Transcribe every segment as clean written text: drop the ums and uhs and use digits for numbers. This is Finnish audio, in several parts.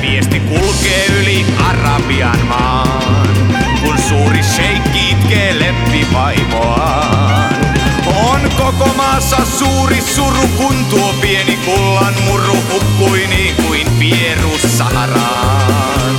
Viesti kulkee yli Arabian maan, kun suuri sheikki itkee lempivaimoaan. On koko maassa suuri suru, kun tuo pieni kullan murru hukkui niin kuin pieru Saharaan.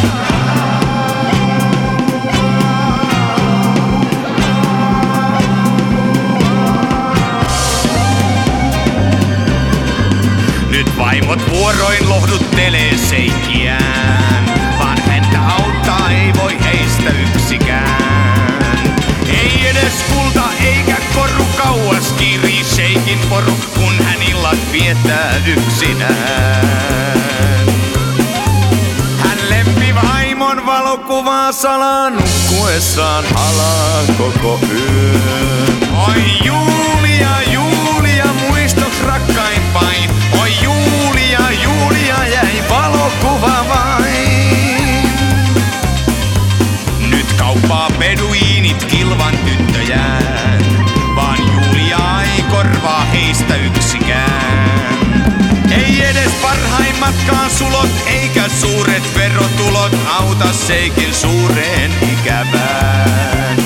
Nyt vaimot vuoroin lohduttelee seikkiään, vaan häntä auttaa ei voi heistä yksikään. Ei edes kulta eikä koru kauas kirii sheikin poru, kun hän illat viettää yksinään. Hän lempivaimon valokuvaa salaa nukkuessaan halaa koko yön. Oi Julia, Julia, muistoks rakkaimpain. Oi Julia, Julia, jäi valokuva vain. Nyt kauppaa beduiinit kilvan tyttöjään, vaan Julia ei korvaa heistä yksikään. Ei edes parhaimmatkaan sulot eikä suuret verotulot auta seikin suureen ikävään.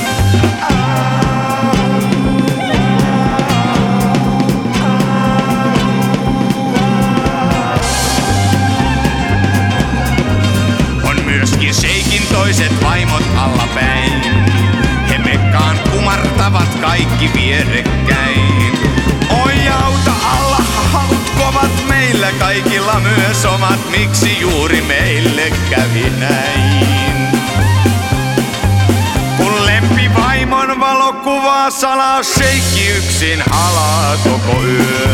Myöskin seikin toiset vaimot allapäin. He mekkaan kumartavat kaikki vierekkäin. Oi auta Allah, halut kovat meillä kaikilla myös omat. Miksi juuri meille kävi näin? Kun lempivaimon valokuvaa salaa sheikki yksin halaa koko yön.